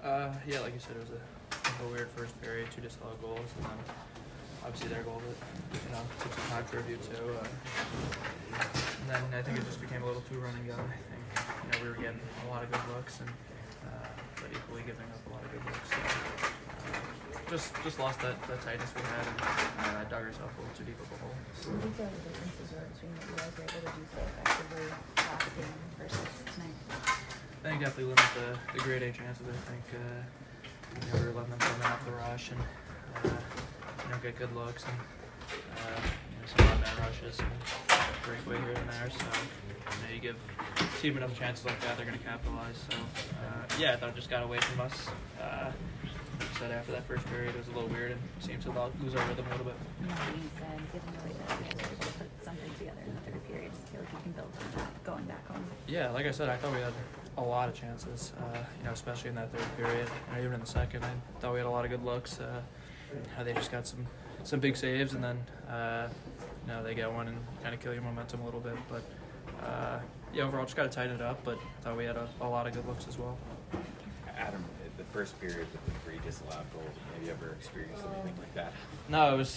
Yeah, like you said, it was a weird first period, two disallowed goals, and then obviously their goal that took some time to review too. And then I think it just became a little too run and gun. I think we were getting a lot of good looks, and but equally giving up a lot of good looks. So, just lost that tightness we had, and dug ourselves a little too deep of a hole. So what do you feel the differences were between what you guys were able to do so effectively last game versus tonight? I think definitely limit the grade A chances. I think we were letting them come in off the rush and get good looks and some odd man rushes and breakaway here and there. So you give the team enough chances like that, they're going to capitalize. So I thought it just got away from us. Like I said, after that first period, it was a little weird and seemed to lose our rhythm a little bit. That being said, given the way that you guys were able to put something together in the third period, I feel like you can build on that going back home. Yeah, like I said, I thought we had a lot of chances, especially in that third period. Even in the second, I thought we had a lot of good looks. They just got some big saves, and then they get one and kind of kill your momentum a little bit. But overall, just got to tighten it up. But I thought we had a lot of good looks as well. Adam, the first period with the 3 disallowed goals, have you ever experienced anything like that? No, it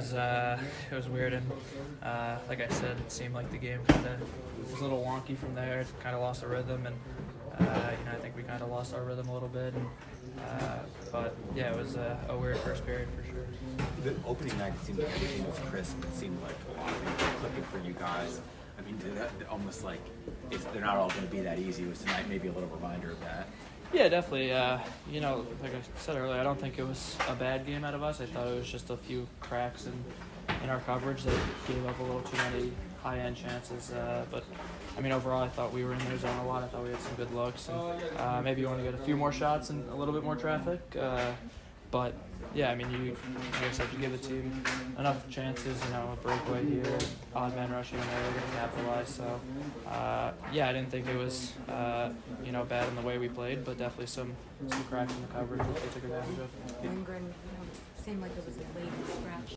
was weird, and like I said, it seemed like the game kind of was a little wonky from there. It kind of lost the rhythm, and I think we kind of lost our rhythm a little bit. And but yeah, it was a weird first period for sure. The opening night, it seemed like everything was crisp. It seemed like a lot of things were clicking for you guys. I mean, almost like they're not all going to be that easy. Was tonight maybe a little reminder of that? Yeah, definitely. Like I said earlier, I don't think it was a bad game out of us. I thought it was just a few cracks in our coverage that gave up a little too many high-end chances. But, overall, I thought we were in their zone a lot. I thought we had some good looks. And maybe you want to get a few more shots and a little bit more traffic. But, yeah, like I said, you give the team enough chances, a breakaway here, odd man rushing, and they're going to capitalize. So, I didn't think it was, bad in the way we played, but definitely some cracks in the coverage that they took advantage of. Lindgren seemed like it was a late scratch